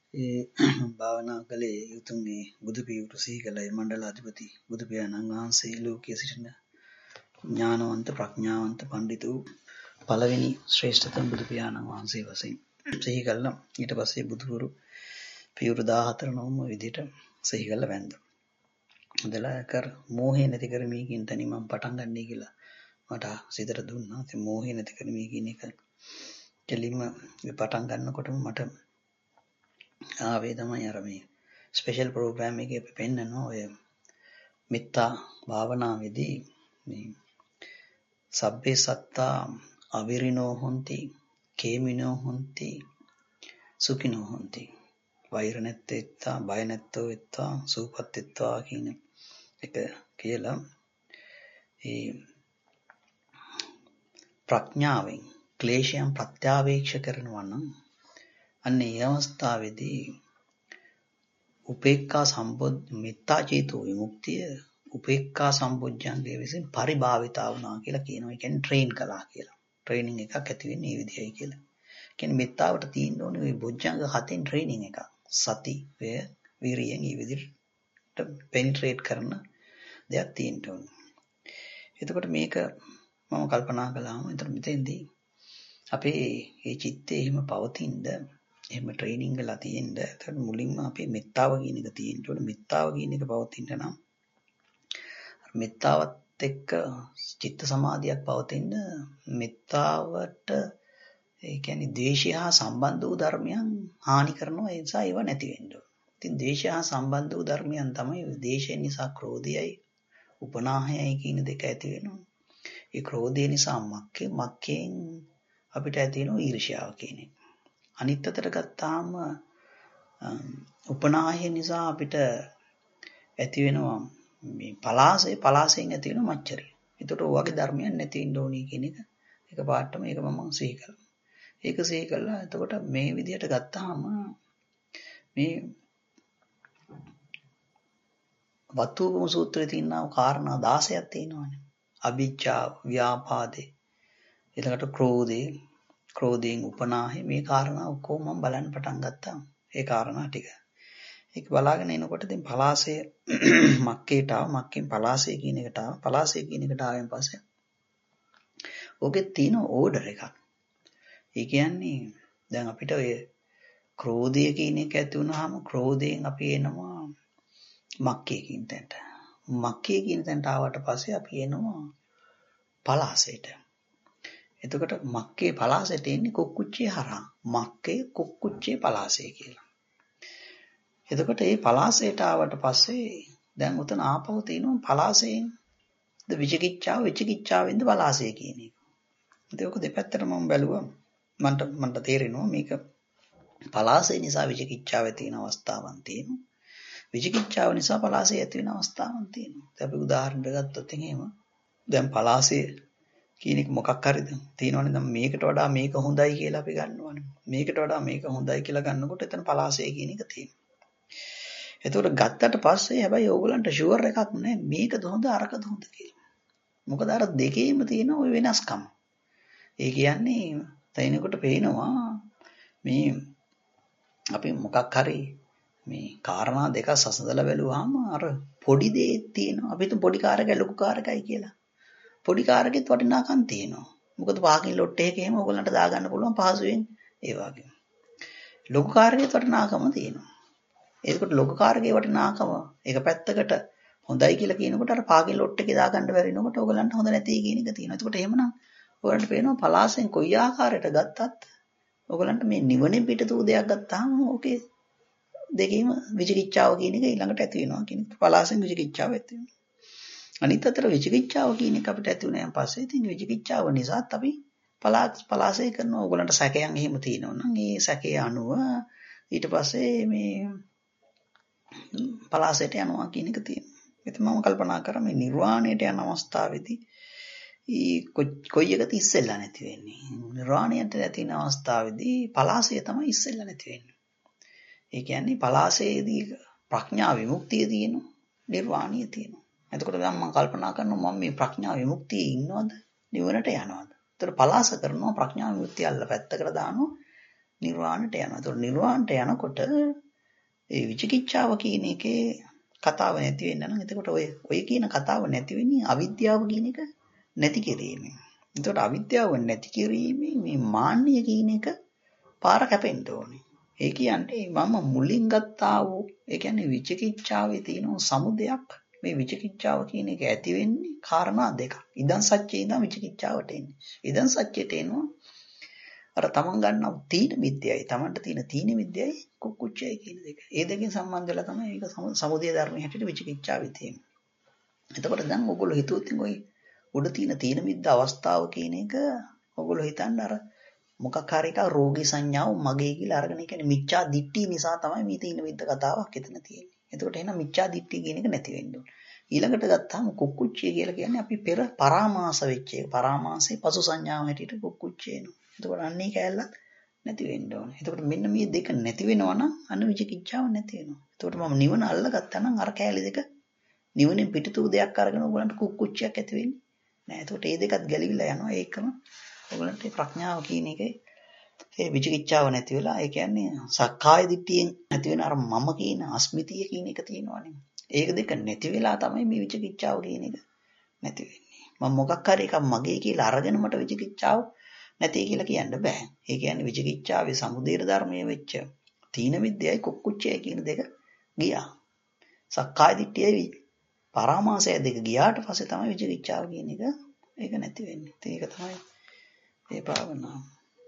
ඒ භාවනා කළේ යුතුන්ගේ බුදු පියවරු සිහි කළයි මණ්ඩලාධිපති බුදු පියාණන් වහන්සේ ලෝකයේ සිටින ඥානවන්ත ප්‍රඥාවන්ත පඬිතු වූ පළවෙනි ශ්‍රේෂ්ඨතම බුදු පියාණන් වහන්සේ වශයෙන් සිහි කළා. ඊට පස්සේ බුදුවරු පියවරු 14 නවම විදිහට සිහි කළා වැන්දා. ඉඳලා කර මෝහය නැති කරමි කියන තැනින් මම පටන් ගන්නයි කියලා මට සිතට දුන්නා. ඒ මෝහය නැති කරමි කියන එක කෙලින්ම පටන් ගන්නකොටම මට ආවේ තමයි අර මේ ස්පෙෂල් ප්‍රෝග්‍රෑම් එකේ අපි පෙන්නනවා ඔය මෙත්තා භාවනාවේදී මේ සබ්බේ සත්තා අවිරිනෝ හොಂತಿ කේමිනෝ හොಂತಿ සුඛිනෝ හොಂತಿ වෛර නැත්තේත්තා බය නැත්තෝ වෙත්තා සූපත් වෙත්තා කියන එක කියලා ඒ ප්‍රඥාවෙන් ක්ලේශයන් ප්‍රත්‍යාවේක්ෂ කරනවා නම් අන්න ඒ අවස්ථාවේදී උපේක්ඛා සම්බොධ් මෙත්තා චේතෝ විමුක්තිය උපේක්ඛා සම්බොජ්ජංගයේ විසින් පරිභාවිතා වුණා කියලා කියනවා. ඒ කියන්නේ ට්‍රේන් කළා කියලා. ට්‍රේනින් එකක් ඇති වෙන්නේ මේ විදිහයි කියලා. කියන්නේ මෙත්තාවට තියෙන්න ඕනේ ওই බොජ්ජංග හතෙන් ට්‍රේනින් එකක්. සති, වේ, විරියෙන් මේ විදිහට පෙනිට්‍රේට් කරන දෙයක් තියෙන්න ඕනේ. එතකොට මේක මම කල්පනා කළාම එතන මෙතෙන්දී අපේ මේ චිත්තේ එහෙම පවතිනද එහෙම ට්‍රේනින් වෙලා තියෙන්න එතකොට මුලින්ම අපේ මෙත්තාව කියන එක තියෙන්න ඕනේ. මෙත්තාව කියන එක පවතින්න නම් මෙත්තාවත් එක්ක චිත්ත සමාධියක් පවතින්න මෙත්තාවට ඒ කියන්නේ ද්වේෂය හා සම්බන්ධ වූ ධර්මයන් හානි කරනවා. ඒ නිසා ඒව නැති වෙන්න ඕනේ. ඉතින් ද්වේෂය හා සම්බන්ධ වූ ධර්මයන් තමයි ද්වේෂයෙන් නිසා ක්‍රෝධයයි උපනාහයයි කියන දෙක ඇති වෙනවා. ඒ ක්‍රෝධය නිසා මක්කෙන් අපිට ඇති වෙනවා ඊර්ෂ්‍යාව කියන එක. අනිත් අතට ගත්තාම උපනාහය නිසා අපිට ඇති වෙනවා මේ පලාසයෙන් ඇති වෙන මච්චරිය. ඒකට ඔය වගේ ධර්මයන් නැති වෙන්න ඕනේ කියන එක එකපාරටම ඒක මම සිහි කරනවා. ඒක සිහි කළා. එතකොට මේ විදිහට ගත්තාම මේ වත්තුපම සූත්‍රයේ තියෙන කාරණා 16ක් තියෙනවානේ. අවිජ්ජා, ව්‍යාපාදේ, ඊළඟට ක්‍රෝධයෙන් උපනාහේ මේ කාරණා ඔක්කොම මම බලන්න පටන් ගත්තා. ඒ කාරණා ටික. ඒක බලාගෙන එනකොට දැන් පලාසය මක්කේට ආව. මක්කෙන් පලාසය කියන එකට ආව. පලාසය කියන එකට ආවෙන් පස්සේ ඕකේ තියෙන ඕඩර් එකක්. ඒ කියන්නේ දැන් අපිට ඔය ක්‍රෝධය කියන එක ඇති වුනහම ක්‍රෝධයෙන් අපි එනවා මක්කේ කියන තැනට. මක්කේ කියන තැනට ආවට පස්සේ අපි එනවා පලාසයට. එතකොට මක්කේ පලාසයට එන්නේ කුක්කුච්චේ හරහා. මක්කේ කුක්කුච්චේ පලාසය කියලා. එතකොට මේ පලාසයට ආවට පස්සේ දැන් උතන ආපහු තියෙනවා පලාසයෙන් ද විචිකිච්ඡාවෙන්ද පලාසය කියන එක. ඒක දෙපැත්තට මම බැලුවා. මන්ට තේරෙනවා මේක පලාසය නිසා විචිකිච්ඡාව ඇති වෙන අවස්ථාවක් තියෙනවා. විචිකිච්ඡාව නිසා පලාසය ඇති වෙන අවස්ථාවක් තියෙනවා. අපි උදාහරණයක් ගත්තොත් එහෙම දැන් පලාසය කියන එක මොකක් හරිද තියෙනවනේ. දැන් මේකට වඩා මේක හොඳයි කියලා අපි ගන්නවනේ. මේකට වඩා මේක හොඳයි කියලා ගන්නකොට එතන පලාසය කියන එක තියෙනවා. එතකොට ගත්තට පස්සේ හැබැයි ඕගලන්ට ෂුවර් එකක් නැහැ මේකද හොඳ අරකද හොඳ කියලා. මොකද අර දෙකේම තියෙන ওই වෙනස්කම්. ඒ කියන්නේ තැිනකොට පේනවා මේ අපි මොකක් හරි මේ කාරණා දෙක සසඳලා බැලුවාම අර පොඩි දේ තියෙනවා. අපි හිතමු පොඩි කාර් එකයි ලොකු කාර් එකයි කියලා. පොඩි කාර් එකෙත් වටිනාකම් තියෙනවා. මොකද පාකින් ලොට් එකක එහෙම ඕගලන්ට දාගන්න පුළුවන් පහසුවෙන් ඒ වගේ. ලොකු කාර් එකෙත් වටිනාකම තියෙනවා. ඒකට ලොකු කාර් එකේ වටිනාකම එක පැත්තකට හොඳයි කියලා කියනකොට අර පාකින් ලොට් එකේ දාගන්න බැරි වෙනකොට ඕගලන්ට හොඳ නැති කියන එක තියෙනවා. එතකොට එහෙමනම් ඔයාලට පේනවා පලාසෙන් කොයි ආකාරයට ගත්තත් ඔයගලන්ට මේ නිවනේ පිටතෝ දෙයක් ගත්තාම ඕකේ දෙකේම විචිකිච්ඡාව කියන එක ඊළඟට ඇති වෙනවා කියන එක. පලාසෙන් විචිකිච්ඡාව ඇති වෙනවා. අනිත් අතට විචිකිච්ඡාව කියන එක අපිට ඇති වුණාන් පස්සේ ඉතින් විචිකිච්ඡාව නිසාත් අපි පලාසය කරනවා. ඔයගලන්ට සැකයන් එහෙම තියෙනවා නම් ඒ සැකේ අනුව ඊට පස්සේ මේ පලාසයට යනවා කියන එක තියෙනවා. ඉතින් මම කල්පනා කරා මේ නිර්වාණයට යන අවස්ථාවේදී කොයි එකද ඉස්සෙල්ලා නැති වෙන්නේ. නිර්වාණයට ඇතින අවස්ථාවේදී පලාසය තමයි ඉස්සෙල්ලා නැති වෙන්නේ. ඒ කියන්නේ පලාසයේදී ප්‍රඥා විමුක්තිය තියෙනවා, නිර්වාණිය තියෙනවා. එතකොට දැන් මම කල්පනා කරනවා මම මේ ප්‍රඥා විමුක්තියේ ඉන්නවද නිවනට යනවද? එතකොට පලාස කරනවා ප්‍රඥා විමුක්තිය අල්ල පැත්තකට දානවා නිර්වාණයට යනවා. ඒතකොට නිර්වාණයට යනකොට ඒ විචිකිච්ඡාව කියන එකේ කතාව නැති වෙන්න නම් එතකොට ඔය කියන කතාව නැති වෙන්නේ අවිද්‍යාව කියන එක නැති කිරීමෙන්. එතකොට අවිද්‍යාව නැති කිරීමේ මේ මාන්නය කියන එක පාර කැපෙන්න ඕනේ. ඒ කියන්නේ මම මුලින් ගත්තා වූ ඒ කියන්නේ විචිකිච්ඡාවේ තියෙන සමුදයක් මේ විචිකිච්ඡාව කියන එක ඇති වෙන්නේ කාරණා දෙකක්. ඉදන් සත්‍යයේ ඉඳන් විචිකිච්ඡාවට එන්නේ. ඉදන් සත්‍යයට එනවා අර තමන් ගන්නව තීන මිද්‍යයි තමන්ට තියෙන තීන මිද්‍යයි කුක්කුච්චයයි කියන දෙක. ඒ දෙකෙන් සම්බන්ධ වෙලා තමයි ඒක සමුදය ධර්මයේ හැටියට විචිකිච්ඡාවේ තියෙන්නේ. එතකොට දැන් ඔයගොල්ලෝ හිතුවොත් ඔය උඩ තියෙන තීන මිද්ද අවස්ථාව කියන එක ඔයගොල්ලෝ හිතන්න අර මොකක් හරි එකක් රෝගී සංඥාව මගේ කියලා අරගෙන කියන්නේ මිච්ඡා දිට්ඨිය නිසා තමයි මේ තීන මිද්ද කතාවක් එතන තියෙන්නේ. එතකොට එහෙනම් මිච්ඡා දිට්ඨිය කියන එක නැති වෙන්න ඕනේ. ඊළඟට ගත්තාම කුක්කුච්චිය කියලා කියන්නේ අපි පෙර පරාමාස වෙච්ච එක. පරාමාසයේ පසු සංඥාව හැටියට කුක්කුච්චිය එනවා. එතකොට අන්නේ කැලලත් නැති වෙන්න ඕනේ. එතකොට මෙන්න මේ දෙක නැති වෙනවා නම් අන්න විචිකිච්ඡාව නැති වෙනවා. එතකොට මම නිවන අල්ලගත්තා නම් අර කැලේ දෙක නිවනෙන් පිටතු දෙයක් අරගෙන ඔයගලන්ට කුක්කුච්චියක් ඇති වෙන්නේ නෑ. එතකොට මේ දෙකත් ගැලවිලා යනවා. ඒකම ඔයගලන්ට ප්‍රඥාව කියන එකේ ඒ විචිකිච්ඡාව නැති වෙලා ඒ කියන්නේ සක්කාය දිට්ඨියෙන් නැති වෙන අර මම කියන අස්මිතිය කියන එක තියෙනවනේ. ඒක දෙක නැති වෙලා තමයි මේ විචිකිච්ඡාව කියන එක නැති වෙන්නේ. මම මොකක් හරි එකක් මගේ කියලා අරගෙන මට විචිකිච්ඡාව නැති කියලා කියන්න බෑ. ඒ කියන්නේ විචිකිච්ඡාවේ සමුදේර ධර්මයේ වෙච්ච තීන විද්‍යයි කුක්කුච්චයයි කියන දෙක ගියා. සක්කාය දිට්ඨියයි පරාමාසය දෙක ගියාට පස්සේ තමයි විචිකිච්ඡාව කියන එක ඒක නැති වෙන්නේ. ඒක තමයි ඒ භාවනාව.